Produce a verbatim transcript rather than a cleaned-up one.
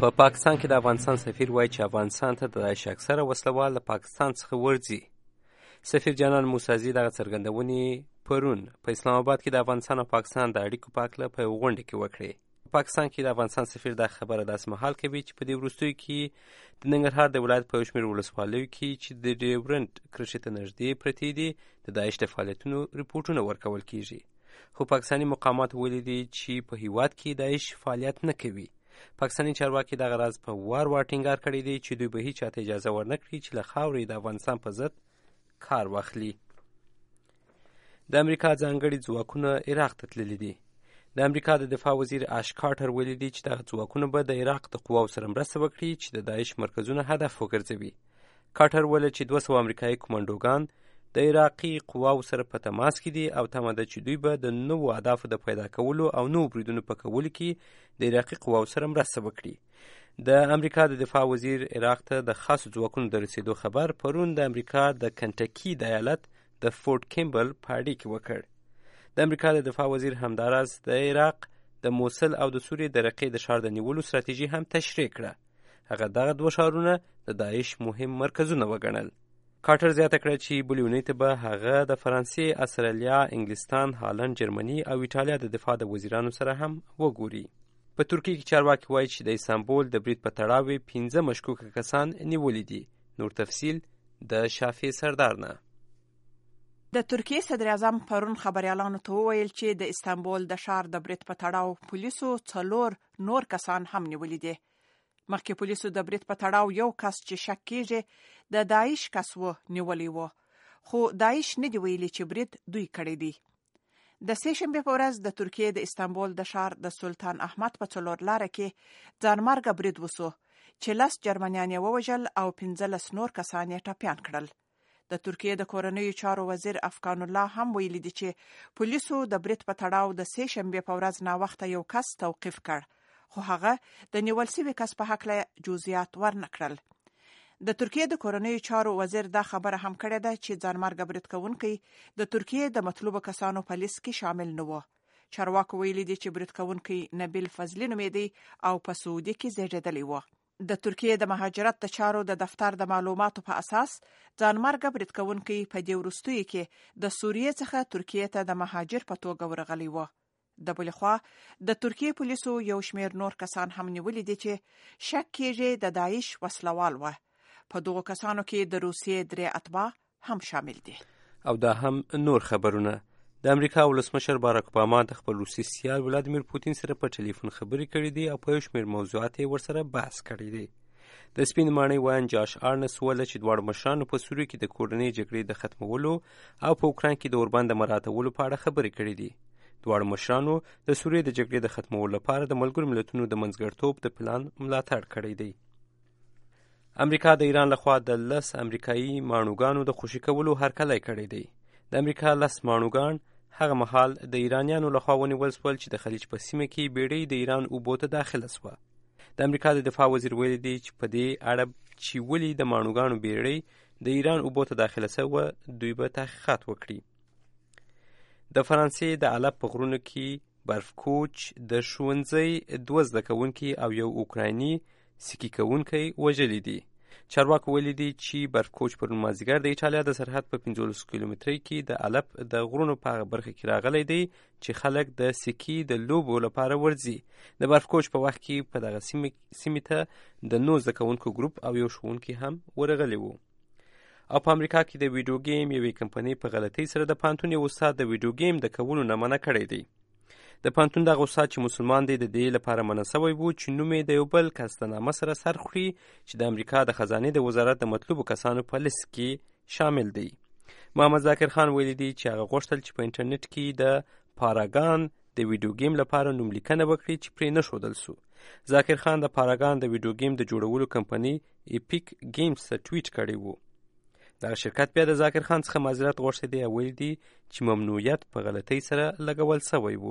په پاکستان کې د افغانستان سفیر وایي چې افغانستان ته د داعش اکثره وسلوال له پاکستان څخه ورځي. سفیر جانان موسازي دغه څرګندونې پرون په اسلام آباد کې د افغانستان او پاکستان د اړیکو په هکله په یوه غونډه کې وکړې. په پاکستان کې د افغانستان سفیر دا خبره داسې مهال کوي چې په دې وروستیو کې د ننګرهار د ولایت په یو شمېر ولسوالیو کې چې د ډیورنډ کرښې ته نږدې پرتې دي د داعش د فعالیتونو ریپورټونه ورکول کیږي. خو پاکستاني مقامات ویلي دي چې په هیواد کې داعش فعالیت نه کوي. پاکستاني چارواکي دغه راز په وار وار ټینګار کړی دی چې دوی به هیڅ چاته اجازه ورنه کړي چې له خاورې د افغانستان په ضد کار واخلي. د امریکا ځانګړي ځواکونه عراق ته تللي دي. د امریکا د دفاع وزیر آش کارټر ویلي دی چې دغه ځواکونه به د عراق د قواو سره مرسته وکړي چې د داعش مرکزونه هدف وګرځوي. کارټر ویل چې دوه سوه امریکایي کمانډوګان د عراقي قواو سره په تماس کې دي او تمه ده چې دوی به د نوو اهدافو د پیدا کولو او نوو بریدونو په کولو کې د عراقي قواو سره مرسته وکړي. د امریکا د دفاع وزیر عراق ته د خاصو ځواکونو د رسیدو خبر پرون د امریکا د کنټکي د ایالت د فورټ کیمبل په اډې کې وکړ. د امریکا د دفاع وزیر همداراز د عراق د موصل او د سوریې د رقې د ښار د نیولو ستراتیژي هم تشریح کړه. هغه دغه دوه ښارونه د داعش مهم مرکزونه وګڼل. کارټر زیاته کړه چې بلې اونۍ ته به هغه د فرانسې، استرالیا، انګلستان، هالند، جرمني او ایټالیا د دفاع د وزیرانو سره هم وګوري. په ترکیه کې چارواکي وایي چې د استانبول د برید په تړاو یې پنځه مشکوکه کسان نیولي دي. نور تفصیل د شافع سردار نه. د ترکیې صدر اعظم پرون خبریالانو ته وویل چې د استانبول د ښار د برید په تړاو پولیسو څلور نور کسان هم نیولي دي. مخکې پولیسو د برید په تړاو یو کس چې شک کیږي د داعش کس و نیولی و، خو داعش نه دی ویلي چې برید دوی کړی دی. د سې شنبې په ورځ د ترکیې د استانبول د ښار د سلطان احمد په څلور لاره کې ځانمرګه برید وسو چې لس جرمنیان یې ووژل او پنځلس نور کسان یې ټپیان کړل. د ترکیې د کورنیو چارو وزیر افغان الله هم ویلي دی چې پولیسو د برید په تړاو د سې شنبې په ورځ ناوخته یو کس توقیف کړ، خو هغه د نیول شوي کس په هکله جزئیات ورنه کړل. د ترکیې د کورنیو چارو وزیر دا خبره هم کړې ده چې ځانمرګه برید کوونکی د ترکیې د مطلوبه کسانو په لیست کې شامل نه و. چارواکو ویلي دي چې برید کوونکی نبیل فضلي نومېدی او په سعودي کې زیږېدلی و. د ترکیې د مهاجرت د چارو د دفتر د معلوماتو په اساس ځانمرګه برید کوونکی په دې وروستیو کې د سوریې څخه ترکیې ته د مهاجر په توګه ورغلی و. د بلې خوا د ترکیې پولیسو یو شمېر نور کسان هم نیولي دي چې شک کېږي د داعش وسلوال و. په دغو کسانو کې د روسیې درې اتباع هم شامل دي. او دا هم نور خبرونه. د امریکا ولسمشر باراک اوباما د خپل روسي سیال ولادیمیر پوتین سره په ټلیفون خبرې کړې دي او په یو شمېر موضوعات یې ورسره بحث کړی دی. د سپین ماڼۍ ویاند جاش آرنس وویل چې دواړو مشرانو په سوریه کې د کورنۍ جګړې د ختمولو او په اوکراین کې د اوربند د مراعاتولو په اړه خبرې کړې دي. دواړو مشرانو د سوریې د جګړې د ختمولو لپاره د ملګرو ملتونو د منځګړیتوب د پلان ملاتړ کړی دی. امریکا د ایران لخوا د لس امریکایي ماڼوګانو د خوشي کولو هرکلی کړی دی. د امریکا لس ماڼوګان هغه مهال د ایرانیانو لخوا ونیول شول چې د خلیج په سیمه کې بیړۍ د ایران اوبو ته داخله شوه. د امریکا د دفاع وزیر ویلي دی چې په دې اړه چې ولې د ماڼوګانو بیړۍ د ایران اوبو ته داخله شوه دوی به تحقیقات وکړي. د فرانسې د الپ په غرونو کې برفکوچ د ښوونځي دوه زده کوونکي او یو اوکرایني سکی کوونکی وژلي دي. چارواکو ویلي دي چې برفکوچ پرون مازدیګر د ایټالیا د سرحد په پنځلسو کیلومترۍ کې د الپ د غرونو په هغه برخه کې راغلی دی چې خلک د سکی د لوبو لپاره ورځي. د برفکوچ په وخت کې په دغه سیمې ته د نو زده کوونکو ګروپ او یو ښوونکی هم ورغلی وو. او په امریکا کې د ویډیو گیم یوې کمپنۍ په غلطۍ سره د پوهنتون یو استاد د ویډیو گیم د کولو نه منع کړی دی. د پوهنتون دغه استاد چې مسلمان دی د دې لپاره منع شوی و چې نوم یې د یو بل کس د نامه سره سر خوري چې د امریکا د خزانې د وزارت د مطلوبو کسانو په لیست کې شامل دی. محمد ذاکر خان ویلي دی چې هغه غوښتل چې په انټرنیټ کې د پاراګان د ویډیو گیم لپاره نوملیکنه وکړي چې پرې نه ښودل سو. ذاکر خان د پاراګان د ویډیو گیم د جوړولو کمپنۍ ایپیک گیمز ته ټویټ کړی و. دغه شرکت بیا د ذاکر خان څخه معذرت غوښتی دی او ویلي دی چې ممنوعیت په غلطۍ سره لګول شوی و.